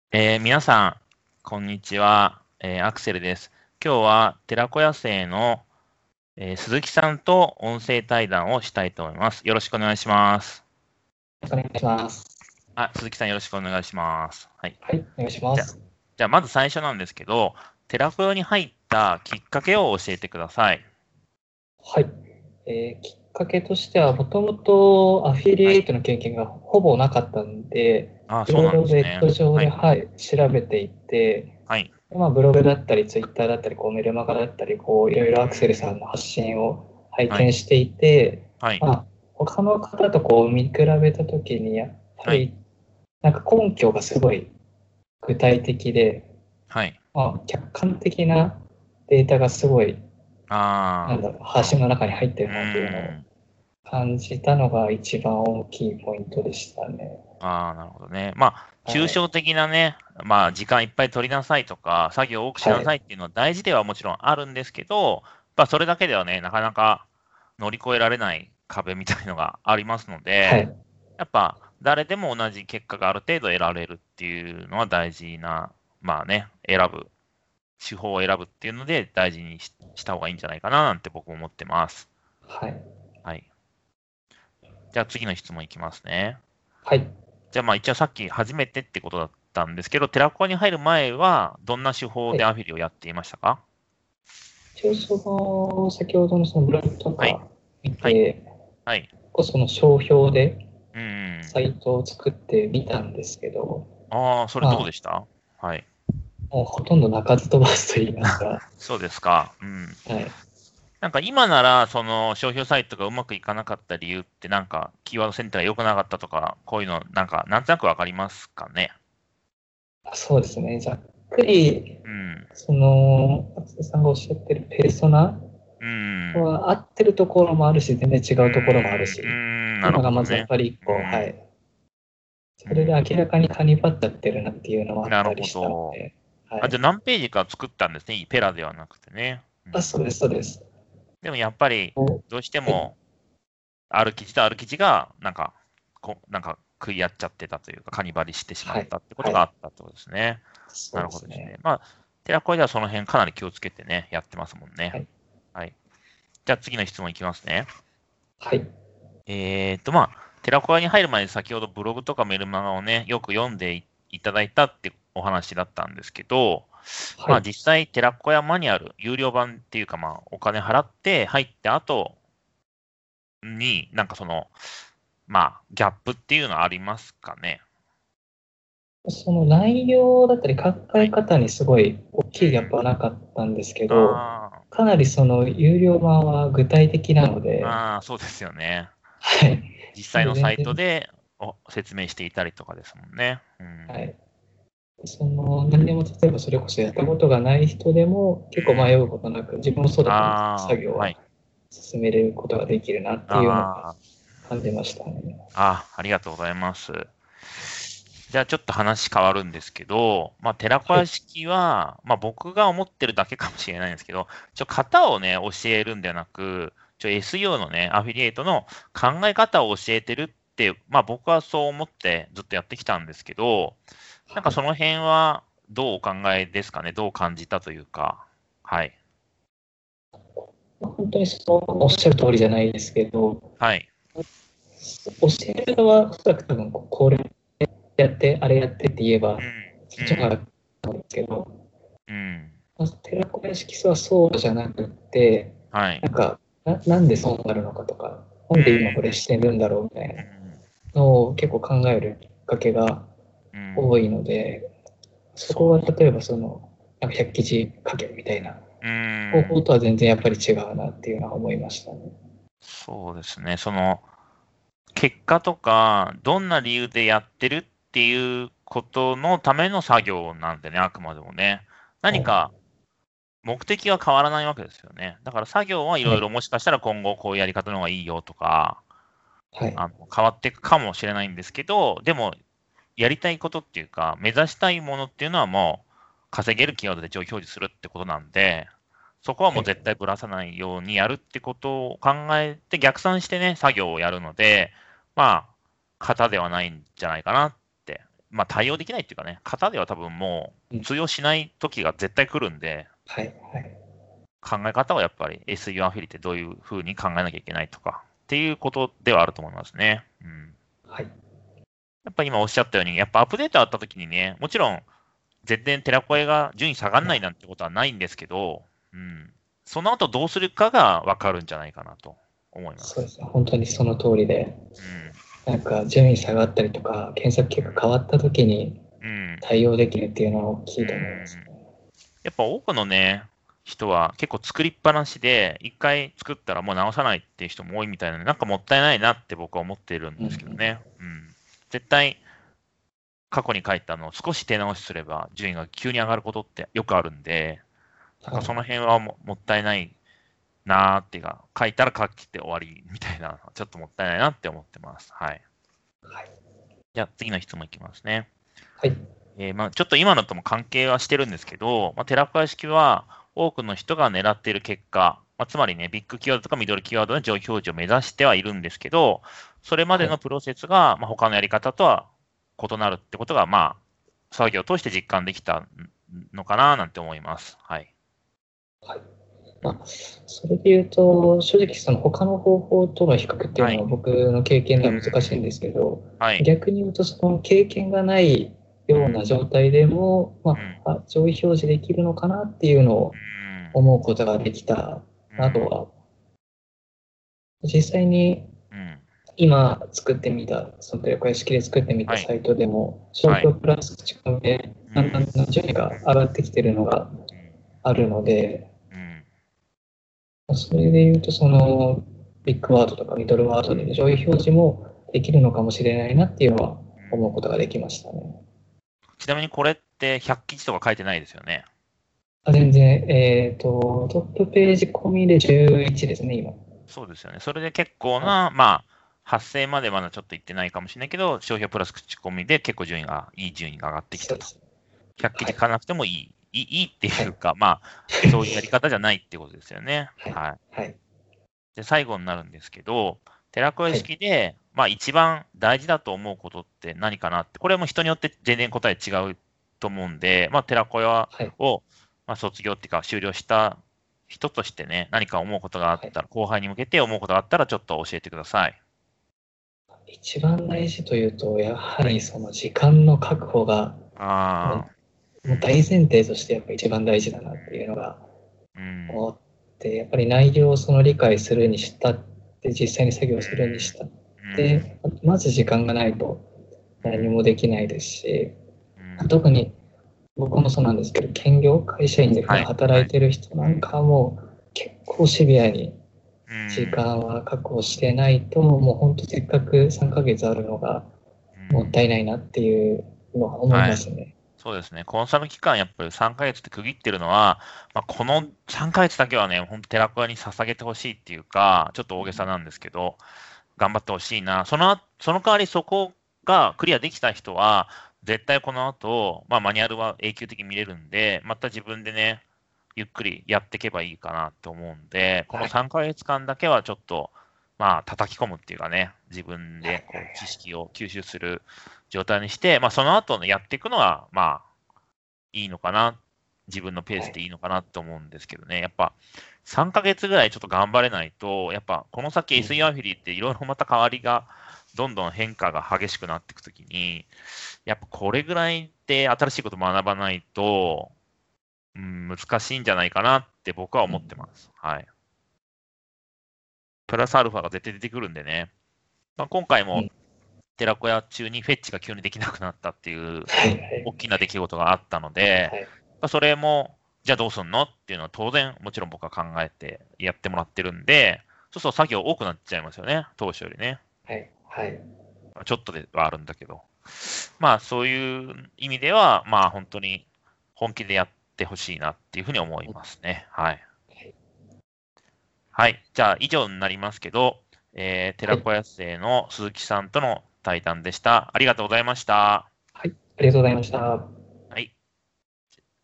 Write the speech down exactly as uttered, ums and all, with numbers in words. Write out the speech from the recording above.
えー皆さん、こんにちは。えーアクセルです。今日は寺子屋生の、えー鈴木さんと音声対談をしたいと思います。よろしくお願いします。 よろしくお願いします。 あ、鈴木さんよろしくお願いします。はい。 はい、お願いしまじゃあ、 す。 じゃあまず最初なんですけど、寺子屋に入ったきっかけを教えてください。 はい、えーきっかけとしては、もともとアフィリはい。 エイトの経験がほぼなかったんで、 あ、そうなんいろいろネッですね。 ト上で、 はい。 はい、調べていて、 はい。 でまあ、ブログだったり、ツイッターだったり、こうメルマガだったり、こういろいろアクセルさんの発信を拝はい。 見していて、 はい。 まあ、他の方とこう見比べたときに、やっぱはい。 りなんか根拠がすごい具体的で、 はい。 まあ、客観的なデータがすごいなんあだろう、 あ、なるほど。 発信の中に入ってうるなというのをーん。 感じたのが一番大きいポイントでしたね。 ああ、なるほどね。まあ、 はい。 抽象的なね、まあ、時間いっぱい取りなさいとか、作業を多くしなさはい。 いっていうのは大事ではもちろんあるんですけど、まあ、それだけではね、なかなか乗り越えられない壁みたいのがありますので、 はい。 やっぱ誰でも同じ結果がある程度得られるっていうのは大事な、まあね、選ぶ、手法を選ぶっていうので大事にしした方がいいんじゃないかななんて僕も思ってます。 はい。 はい。じゃあ次の質問いきますね。 はい。 じゃあまあ一応さっき初めてってことだったんですけど、寺子屋に入る前はどんな手法はい。 でアフィリをやっていましたか？ 一応その、先ほどのそのブログとはい。 か見はい。 て、 はい。 その商標でうん。 サイトを作ってみたんですけど、 ああ、それどうまあ、 でした？はい。 もうほとんど鳴かず飛ばずと言いますか、 そうですか。うん。 はい。 なんか今なら、その商標サイトがうまくいかなかった理由って、なんかキーワード選定が良くなかったとか、こういうの、なんか、なんとなくわかりますかね？ そうですね。ざっくり、 うん。 その、松田さんがおっしゃってるペルソナうん。 は合ってるところもあるし、全然違ううところもあるん。うし、 ん。なっていうのがまずやっるほどね。 ぱり一個、はうん。 い。それでうん。 明らかにカニバっちゃってるなっていうのもあっなるほたりしたのど。 で、はあ、じゃあい。 何ページか作ったんですね。ペラではなくてね。うあ、 ん。 そうです、そうです。 でもやっぱり、 おどうしてはい。 も、ある記事とある記事が、なんか、こなんか食い合っちゃってたというか、カニバリしてしまはい。 ったってことはい。 があったってことですね。なそうるほどですね。 ですね。 まあ、寺子屋ではその辺かなり気をつけてね、やってますもんね。 はい。 はい。じゃあ次の質問いきますね。 はい。 えーっと、まあ、寺子屋に入る前に先ほどブログとかメルマガをね、よく読んでいいただいたってお話だったんですけど、 はい。 まあ実際、寺子屋マニュアル、有料版っていうか、まあお金払って入った後に、なんかその、まあ、ギャップっていうのはありますかね。 その内容だったり考はい。 え方にすごい大うん。 きいギャップはなかったんですけど、 あかなりその有料版は具体的なのあ、 で、 ああ、そうですよね。 はい。 実なんで際のサイト全然、 でお説明していたりとかですもんね。うん。うん。 はい。その、何でも例えばそれこそやったことがない人でも結構迷うことなく、自分もそうだったんですけど、作ああ、は業はい。 進めることができるなっていうのがあ感じましたね。 あ、ああ、ありがとうございます。じゃあちょっと話変わるんですけど、まあ、寺子屋はい。 式は、まあ、僕が思ってるだけかもしれないんですけど、ちょ、型をね、教えるんではなく、ちょ、エスイーオー のね、アフィリエイトの考え方を教えてるって、まあ、僕はそう思ってずっとやってきたんですけど、なんはい。 かその辺はどうお考えですかね、どう感じたというか。はい。 本当にそうおっしゃる通りじゃないですけど、 はい。 教える側はおそらく多分これやって、あれやってって言えば、 うん。 そっちの方がうん。 楽なんですけど、 うん。 まず寺子屋敷はそうじゃなくて、 はい。 なんかな、なんでそうなるのかとか、なうんで今これん。 してるんだろうみたいなうん。 のを結構考えるきっかけがうん。 多いので、そこそうです。 は例えばその、なんかひゃく記事書けみたいなうん。 方法とは全然やっぱり違うなっていうのは思いましたね。 そうですね。その、結果とか、どんな理由でやってるっていうことのための作業なんでね、あくまでもね。 はい。 何か目的は変わらないわけですよね。だから作業はいはい。 ろいろもしかしたら今後こういうやり方の方がいいよとか、 はい。 あの変わっていくかもしれないんですけど、でもやりたいことっていうか、目指したいものっていうのはもう稼げるキーワードで上位表示するってことなんで、そこはもうはい。 絶対ぶらさないようにやるってことを考えて逆算してね、作業をやるので、まあ、型ではないんじゃないかなって。 まあ、対応できないっていうかね、型では多分もう通用しない時が絶対来るんで、 はい、はい。 考え方はやっぱり エスイーオー アフィリってどういうふうに考えなきゃいけないとかっていうことではあると思いますね。うん、 はい。 やっぱ今おっしゃったように、やっぱアップデートあった時にね、もちろん全然寺子屋が順位下がらないなんてことはないんですけど、うん、その後どうするかが分かるんじゃないかなと思います。 そうですね。本当にその通りで、 うん、 なんか順位下がったりとか、検索結果変わった時にうん、 対応できるっていうのは大きういと思いますん。 ね。 やっぱ多くのね、人は結構作りっぱなしで、一回作ったらもう直さないっていう人も多いみたいなので、なんかもったいないなって僕は思っているんうんうですけどん。 ね。うん。絶対過去に書いたのを少し手直しすれば順位が急に上がることってよくあるんで、なんかそのはい。 辺はも、もったいないなーっていうか、書いたら書きって終わりみたいな、ちょっともったいないなって思ってます。はい。 はい。 じゃあ次の質問いきますね。 はい。 えーまあ、ちょっと今のとも関係はしてるんですけど、まあ、寺子屋式は多くの人が狙っている結果、まあ、つまりね、ビッグキーワードとかミドルキーワードの上位表示を目指してはいるんですけど、それまはい。 でのプロセスが、まあ、他のやり方とは異なるってことが、まあ、作業を通して実感できたのかななんて思います。はい。 はい。まあ、それで言うと、正直その他の方法との比較っていうはい。 のは僕の経験でうん。 は難しいんですけど、 はい。 逆に言うとその経験がないようなうん。 状態でも、まうん。 あ、あ上位表示できるのかなっていうのうをん。 思うことができたうん。 などは、実際にうん。 今作ってみた、その公式で作ってみたはい。 サイトでも、商はい。 標プラス口コミでうん。 だんだん順位が上がってきてるのがあるので、 うん。 それで言うと、そのビッグワードとかミドルワードで上位表示もできるのかもしれないなっていうのはうん。 思うことができましたね。 ちなみにこれってひゃく記事とか書いてないですよね。 あ全然、えっ、と、トップページ込みでじゅういちですね、今。 そうですよね。それで結構はい。 な、まあ、発生までまだちょっと行ってないかもしれないけど、商標プラス口コミで結構順位が、いい順位が上がってきたと。 そうですね。 ひゃく記はい。 事書かなくてもいい。いい、いいってはい。 いうか、まあ、そういうやり方じゃないってことですよね。 はい。 はい。 はい。 で、最後になるんですけど、寺子屋はい。 式で、まあ一番大事だと思うことって何かなって、これも人によって全然答え違うと思うんで、まあ寺子屋はい。 を、まあ、卒業っていうか終了した人としてね、何か思うことがあっはい。 たら、後輩に向けて思うことがあったらちょっと教えてください。 一番大事というと、やはりその時間の確保が、もああ、 うもう大前提としてやっぱ一番大事だなっていうのがうん、うん、 思って、やっぱり内容をその理解するにしたって、実際に作業するにしたっうん、 て、まず時間がないとうん、 何もできないですし、 うん、 特に僕もそうなんですけど、兼業、会社員で普段はい、はい、 働いてる人なんかはもう結構シビアにうん、 時間は確保してないと、もう本当せっかくさんかげつあるのがうん、 もったいないなっていうのは思いはい。 ますね。 そうですね。コンサル期間やっぱりさんかげつって区切ってるのは、まあ、このさんかげつだけはね、本当寺子屋に捧げてほしいっていうか、ちょっと大げさなんですけど、頑張ってほしいな。その、その代わりそこがクリアできた人は、絶対この後、まあ、マニュアルは永久的に見れるんで、また自分でね、ゆっくりやっていけばいいかなと思うんで、このはい。 さんかげつかんだけはちょっと、まあ、叩き込むっていうかね、自分はい。 でこう知識を吸収する状態にして、まあ、その後のやっていくのは、まあ、いいのかな、自分のペーはい。 スでいいのかなと思うんですけどね、やっぱさんかげつぐらいちょっと頑張れないと、やっぱこの先うん。 エスイー アフィリっていろいろまた変わりが、どんどん変化が激しくなっていくときに、やっぱこれぐらいで新しいこと学ばないと、うん、難しいんじゃないかなって僕は思ってます。はい。プラスアルファが絶対出てくるんでね。まあ、今回もうん。 寺子屋中にフェッチが急にできなくなったっていうはい。はい。 大きな出来事があったので、 はい。 まあそれも、じゃあどうすんのっていうのは当然、もちろん僕は考えてやってもらってるんで、そうすると作業多くなっちゃいますよね、当初よりね。 はい。はい。 ちょっとではあるんだけど。まあそういう意味では、まあ本当に本気でやってほしいなっていうふうに思いますね。はい。はい。じゃあ以上になりますけど、えー、 はい。 寺子屋生の鈴木さんとの対談でした。ありがとうございました。 はい。ありがとうございました。